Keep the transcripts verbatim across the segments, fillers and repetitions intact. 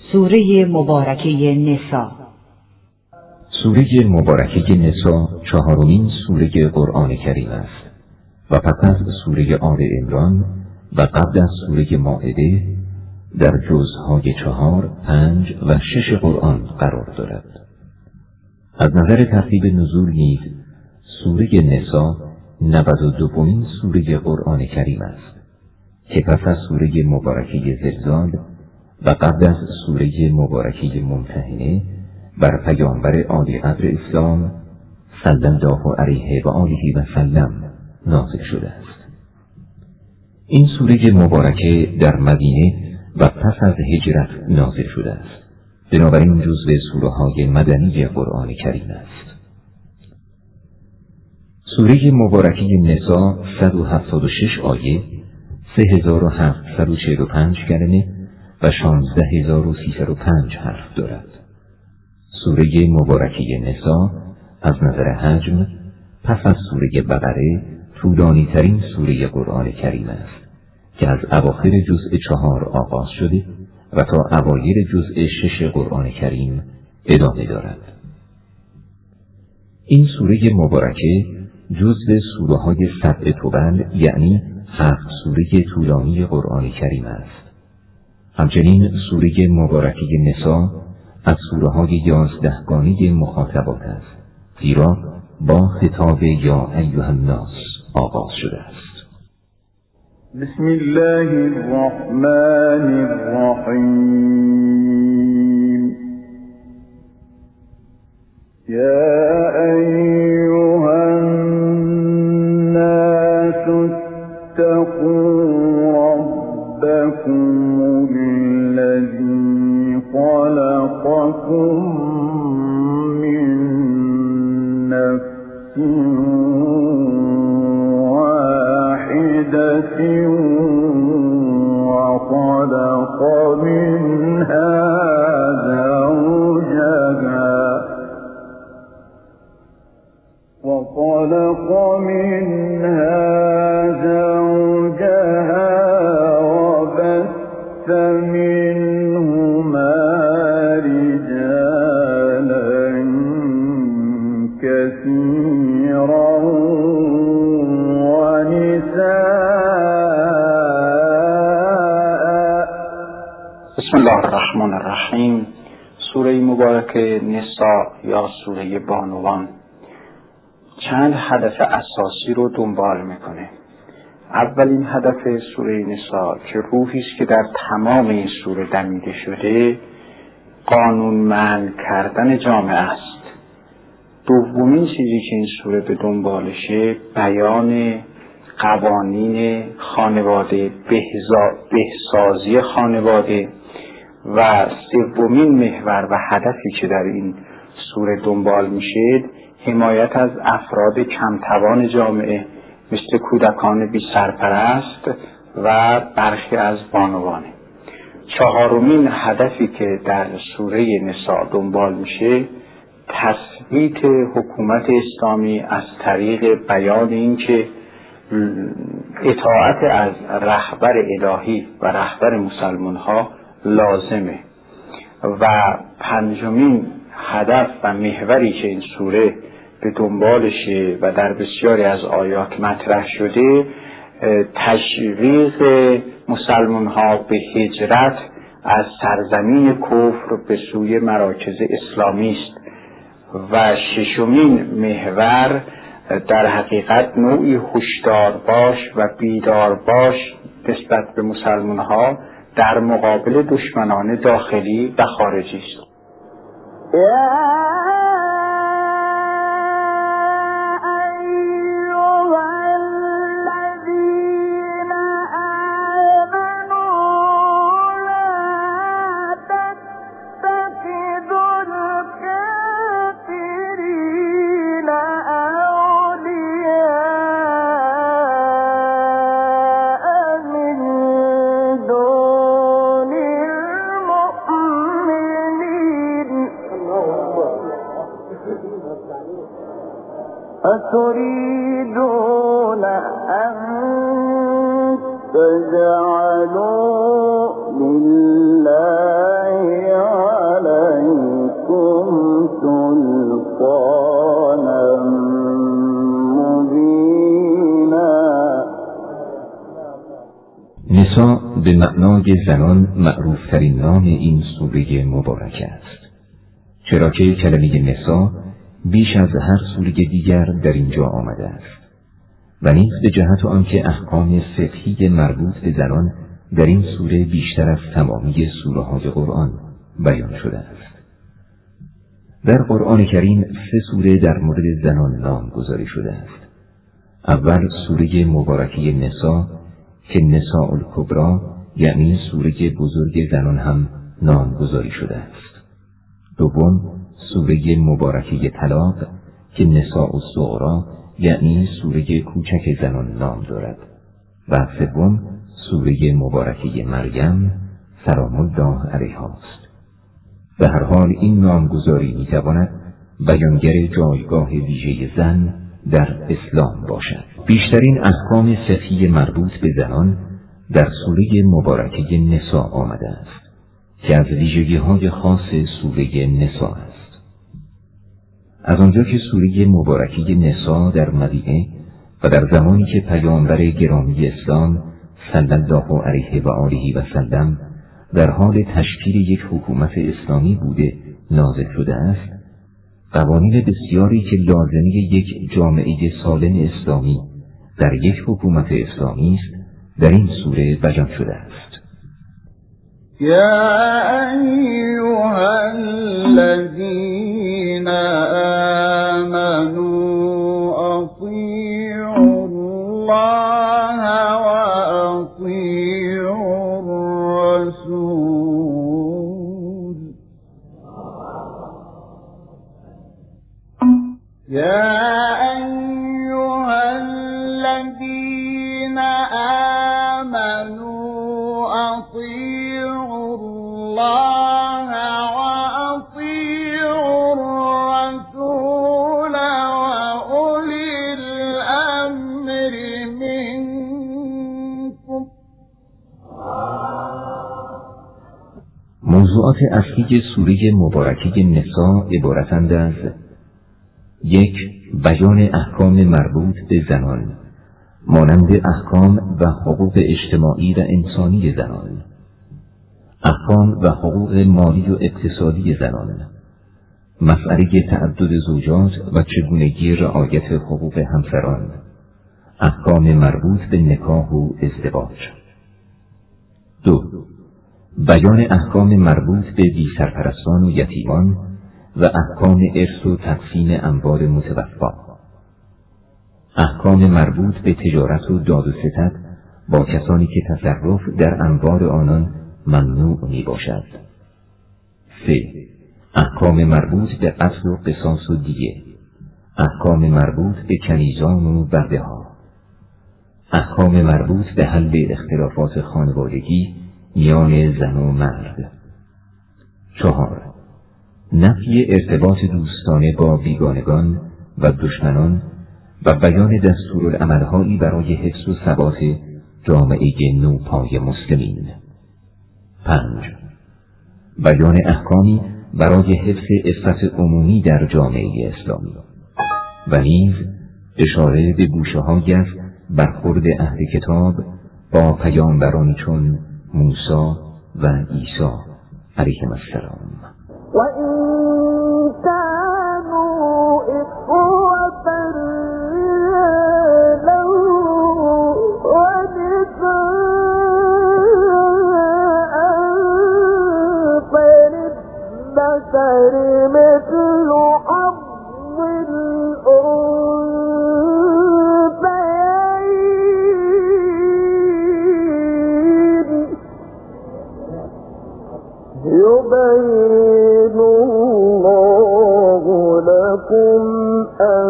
سوره مبارکه نساء. سوره مبارکه نساء چهارمین سوره قرآن کریم است و پس از سوره آل عمران و قبل از سوره مائده در جزءهای چهار، پنج و شش قرآن قرار دارد. از نظر ترتیب نزول نیز سوره نساء نود و دومین سوره قرآن کریم است که پس از سوره مبارکه زلزال و قبل از سوره مبارکه ممتحنه بر پیامبر عالی قدر اسلام صلی الله علیه و آله و سلم نازل شده است. این سوره مبارکه در مدینه و پس از هجرت نازل شده است، بنابراین جزو سوره های مدنی قرآن کریم است. سوره مبارکه نساء صد و هفتاد و شش آیه، سه هزار و هفتصد و چهل و پنج کلمه و شانزده هزار و سیصد و پنج حرف دارد. سوره مبارکه نساء از نظر حجم پس از سوره بقره طولانی ترین سوره قرآن کریم است که از اواخر جزء چهار آغاز شده و تا اوایل جزء شش قرآن کریم ادامه دارد. این سوره مبارکه جزء سوره های سبع طبل یعنی هفت سوره طولانی قرآن کریم است. همچنین سوره مبارکه نساء از سوره های یازدهگانه مخاطبات است، زیرا با خطاب یا ایها الناس آغاز شده است. بسم الله الرحمن الرحیم. یا ایها الناس اتقوا ربکم الذی خلقکم من نفس واحدة وخلق منها زوجها وخلق منها زوجها وبث منهما رجالا كثيرا بسم الله الرحمن الرحیم. سوره مبارکه نساء یا سوره بانوان چند هدف اساسی رو دنبال میکنه. اولین هدف سوره نساء که روحی است که در تمام این سوره دمیده شده، قانونمند کردن جامعه است. دومین چیزی که این سوره به دنبالشه بیان قوانین خانواده، بهسازی خانواده و سومین محور و هدفی که در این سوره دنبال میشه حمایت از افراد کمتوان جامعه مثل کودکان بی سرپرست و برخی از بانوانه. چهارمین هدفی که در سوره نساء دنبال میشه تثبیت حکومت اسلامی از طریق بیان این که اطاعت از رهبر الهی و رهبر مسلمان ها لازمه. و پنجمین هدف و محوری که این سوره به دنبالشه و در بسیاری از آیات مطرح شده تشویق مسلمان ها به هجرت از سرزمین کفر به سوی مراکز اسلامی است. و ششمین محور در حقیقت نوعی هشدار باش و بیدار باش نسبت به مسلمان ها در مقابل دشمنان داخلی و خارجی است. أتريدون أن تجعلوا لله به معنای زنان معروفترین نام این سوره مبارک است، چرا که کلمه نساء بیش از هر سوره دیگر در اینجا آمده است و نیز به جهت آنکه احکام فقهی مربوط به زنان در این سوره بیشتر از تمامی سوره های قرآن بیان شده است. در قرآن کریم سه سوره در مورد زنان نام گذاری شده است. اول سوره مبارکه نساء که نساء الکبری یعنی سوره بزرگ زنان هم نام گذاری شده است. دوم سوره مبارکه طلاق که نساء الصغری یعنی سوره کوچک زنان نام دارد و سوم سوره مبارکه مریم سلام الله علیها است. به هر حال این نامگذاری میتواند بیانگر جایگاه ویژه زن در اسلام باشد. بیشترین احکام فقهی مربوط به زنان در سوره مبارکه نساء آمده است که از ویژگی‌های خاص سوره نساء است. از آنجا که سوره مبارکه نساء در مدینه و در زمانی که پیامبر گرامی اسلام صلی الله علیه و آله و سلم در حال تشکیل یک حکومت اسلامی بوده نازل شده است، قوانین بسیاری که لازمی یک جامعه سالم اسلامی در یک حکومت اسلامی است در این سوره بیان شده است. یا ایها الذین آمنوا اطیعوا الله و اطیعوا الرسول. یا ایها الذین آمنوا اطیعوا الله و اطیعوا الرسول و اولی الامر منکم. موضوعات اصلی سوره مبارکه نساء عبارتند از یک بیان احکام مربوط به زنان مانند احکام و حقوق اجتماعی و انسانی زنان، احکام و حقوق مالی و اقتصادی زنان، مسئله تعدد زوجات و چگونگی رعایت حقوق همسران، احکام مربوط به نکاح و ازدواج. دو بیان احکام مربوط به بی‌سرپرستان و یتیمان و احکام ارث و تقسیم اموال متوفی، احکام مربوط به تجارت و داد و ستد با کسانی که تصرف در اموال آنان ممنوع می باشد. سه احکام مربوط به قتل و قصاص و دیه، احکام مربوط به کنیزان و برده ها، احکام مربوط به حل اختلافات خانوادگی میان زن و مرد. چهار نفی ارتباط دوستانه با بیگانگان و دشمنان و بیان دستورالعمل‌هایی برای حفظ و ثبات جامعه نوپای مسلمین. پنج بیان احکامی برای حفظ عفت عمومی در جامعه اسلامی و نیز اشاره به گوشه‌هایی از برخورد اهل کتاب با پیامبرانی چون موسی و عیسی علیهم السلام. و این كانوا إخوة رجالا ونساء فللذكر مثل حظ الأنثيين يبين الله لكم أن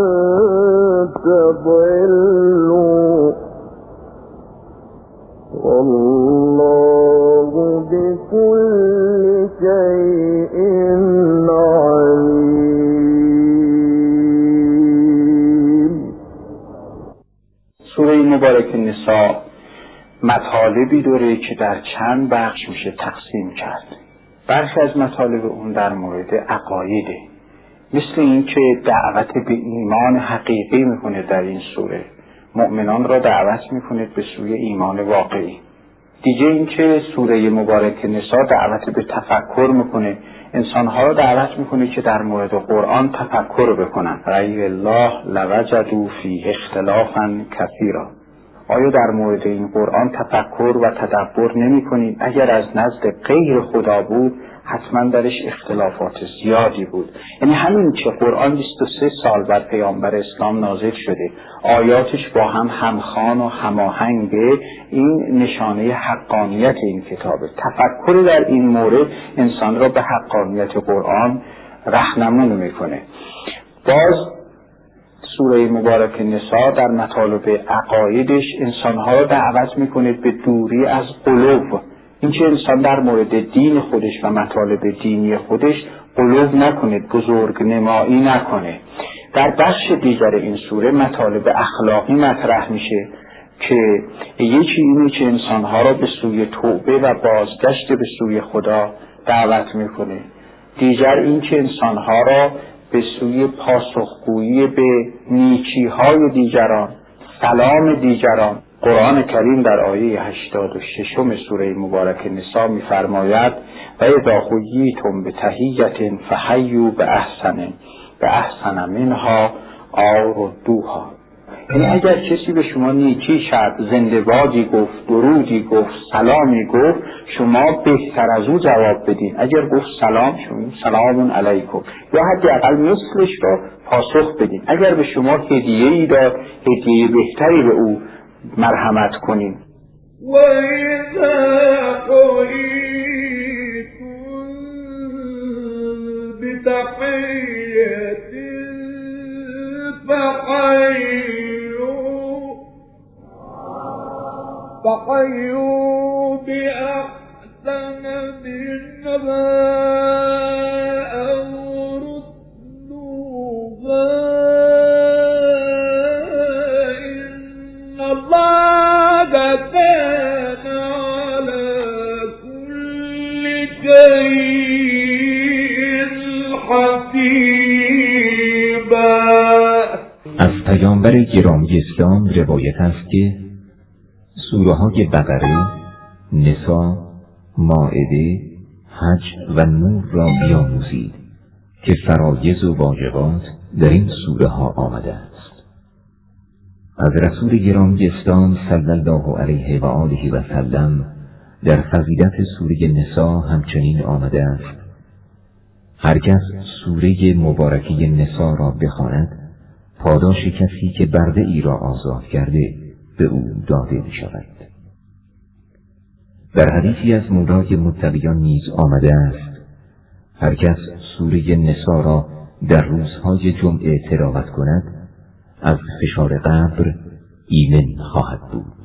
تضلوا والله بكل شيء عليم. سوره مبارکه نساء مطالبی داره که در چند بخش میشه تقسیم کرد. برخی از مطالب اون در مورد عقایده، مثل این که دعوت به ایمان حقیقی میکنه. در این سوره مؤمنان را دعوت میکنه به سوی ایمان واقعی. دیگه اینکه سوره مبارک نساء دعوت به تفکر میکنه، انسانها رو دعوت میکنه که در مورد قرآن تفکر بکنن. غیر الله لوجدوا فیه اختلافا کثیرا. آیا در مورد این قرآن تفکر و تدبر نمی کنید؟ اگر از نزد غیر خدا بود حتما درش اختلافات زیادی بود. یعنی همین که قرآن بیست و سه سال بر پیامبر اسلام نازل شده، آیاتش با هم همخوان و هماهنگه، این نشانه حقانیت این کتابه. تفکر در این مورد انسان را به حقانیت قرآن راهنمایی میکنه. باز سوره مبارک نساء در مطالب عقایدش انسانها را دعوت میکنه به دوری از غلو. این که انسان در مورد دین خودش و مطالب دینی خودش غلو نکنه، بزرگ نمایی نکنه. در بخش دیگر این سوره مطالب اخلاقی مطرح میشه که یکی اینه که انسانها را به سوی توبه و بازگشت به سوی خدا دعوت میکنه. دیگر این که انسانها را به سوی پاسخگویی به نیکی‌های دیگران، سلام دیگران. قرآن کریم در آیه هشتاد و شش سوره مبارک نساء می‌فرماید و اذا حییتم بتحیة فحیوا باحسن باحسن منها او ردوها. یعنی اگر کسی به شما نیکی شد، زنده بادی گفت، درودی گفت، سلامی گفت، شما بهتر از او جواب بدین. اگر گفت سلام، شما سلام علیکم، یا حداقل مثلش رو پاسخ بدین. اگر به شما هدیه‌ای داد، هدیه بهتری به او مرحمت کنین. و اذا قیتم بتحیة فحیوا فحیوا بأحسن منها أو ردوها إن الله كان على كل شيء حسيبا. از پیامبر گرامی اسلام روایت است که سوره های بقره، نساء، مائده، حج و نور را بیاموزید که فرایض و واجبات در این سوره ها آمده است. از رسول گرامی اسلام صلی الله علیه و آله و سلم در فضیلت سوره نساء همچنین آمده است: هر کس سوره مبارکه نساء را بخواند، پاداش کسی که برده ای را آزاد کرده به او داده می شود. در حدیثی از مولای متقیان نیز آمده است: هر کس سوره نساء را در روزهای جمعه تلاوت کند، از فشار قبر ایمن خواهد بود.